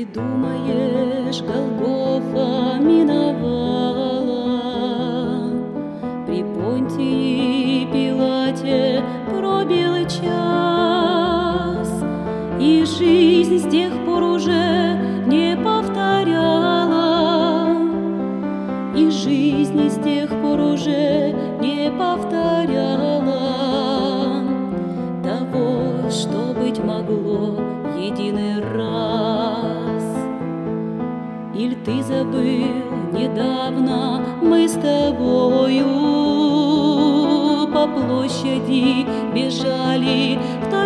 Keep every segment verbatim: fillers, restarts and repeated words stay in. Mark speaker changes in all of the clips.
Speaker 1: думаешь, Голгофа миновала, при Понтии Пилате пробил час, и жизнь с тех пор уже не повторяла, и жизнь с тех пор уже не повторяла того, что быть могло единый раз. Иль ты забыл, недавно мы с тобою по площади бежали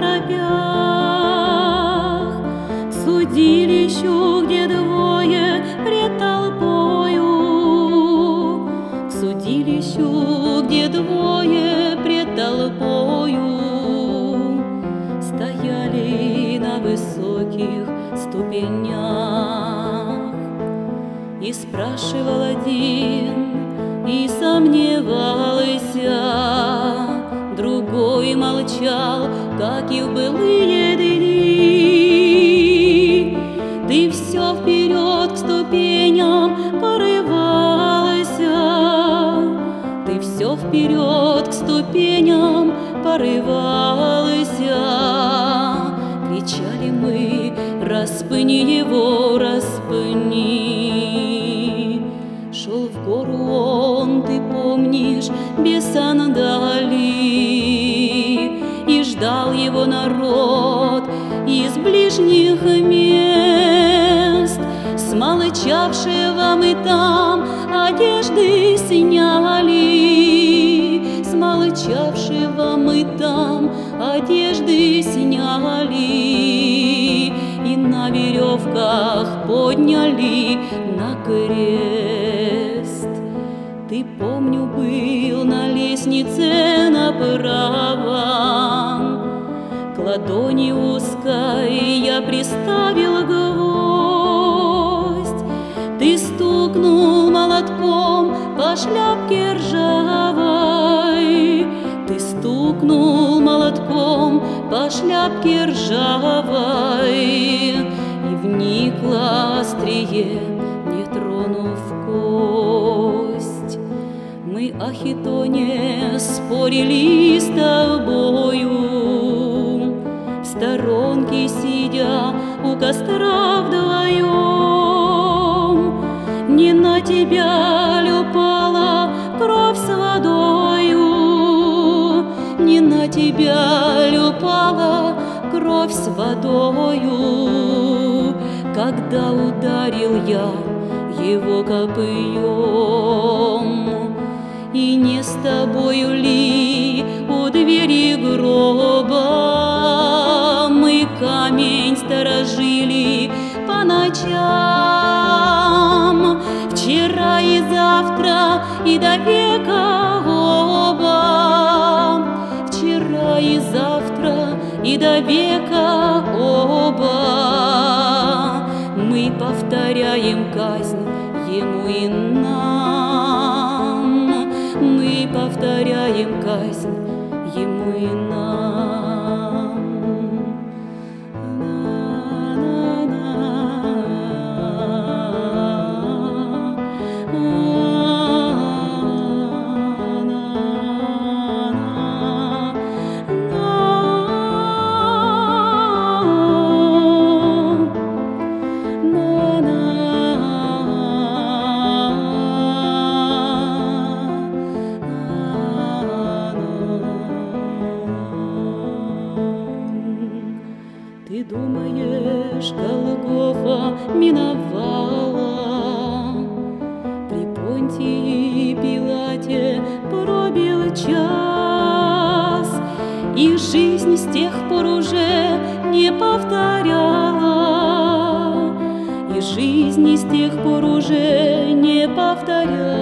Speaker 1: второпях, к судилищу, где двое пред толпою, к судилищу, где двое пред толпою стояли на высоких ступенях. И спрашивал один, и сомневался, другой молчал, как и в былые дни. Ты все вперед к ступеням порывалася, ты все вперед к ступеням порывалася. Кричали мы: распни его, распни. Шел в гору он, ты помнишь, без сандалий, и ждал его народ из ближних мест. С молчавшего мы там одежды сняли, с молчавшего мы там одежды сняли, и на веревках подняли на крест. Ты, помню, был на лестнице направо, к ладони узкой я приставил гвоздь. Ты стукнул молотком по шляпке ржавой, ты стукнул молотком по шляпке ржавой, и вникло острие, не тронув кость. Мы о хитоне спорили с тобою, в сторонке сидя у костра вдвоем. Не на тебя ли упала кровь с водою, не на тебя ли упала кровь с водою, когда ударил я его копьем? И не с тобою ли у двери гроба мы камень сторожили по ночам? Вчера и завтра и до века оба, вчера и завтра и до века оба мы повторяем казнь ему и нам, мы повторяем казнь ему и нам. Ты думаешь, Голгофа миновала, при Понтии Пилате пробил час, и жизнь с тех пор уже не повторяла, и жизнь с тех пор уже не повторяла